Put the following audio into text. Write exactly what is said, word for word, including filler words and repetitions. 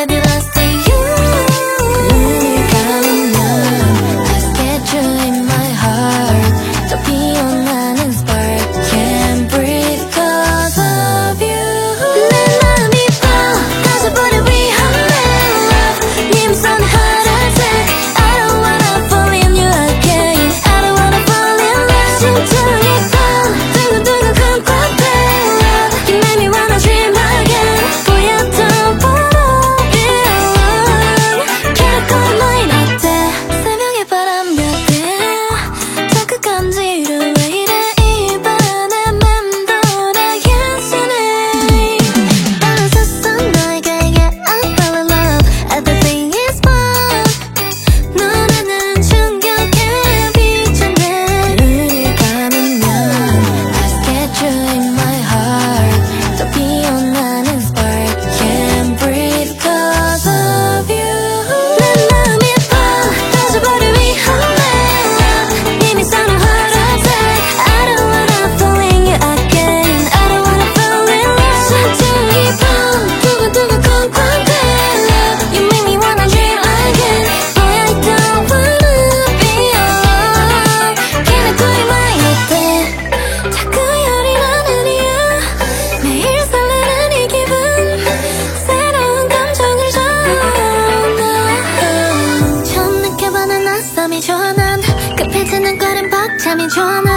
I be lost to you. 눈을 감으면 I get you in my heart. 또 피어나는 spark can't breathe cause of you. 내 맘이 터져버린 위험해 love. 네 손에 heart attack. I don't wanna fall in you again. I don't wanna fall in love. 심장이 fall 두근두근 쿵쾅대 love. You make me wanna dream again. 보였던 바로 일어나. 캐릭터의 마인 어때? 새벽의 바람 곁에 자꾸 간지러 왜 이래 이 바람에 맴돌아 예전에 빠졌었어 너에게 I fell in love. Everything is fine. 너라는 충격에 비춰내. 눈을 감으면 I get you in my heart. 또 피어나는 spark can't breathe cause of you. 내 맘이 터져버릴 위험해 love. 이미 싸는 heart attack. I don't wanna fall in you again. I don't wanna fall in love. 심장이 fall 두근두근 쿵쾅대 love. You make me wanna dream again. Boy I don't wanna be alone. 캐릭터의 마인 어때? 자꾸 열이 나는 이유. 매일 설레는 이 기분. 새로운 감정을 줘. 처음 느껴보는 낯섦이 좋아 난. 급해지는 거린 벅참이 좋아 난.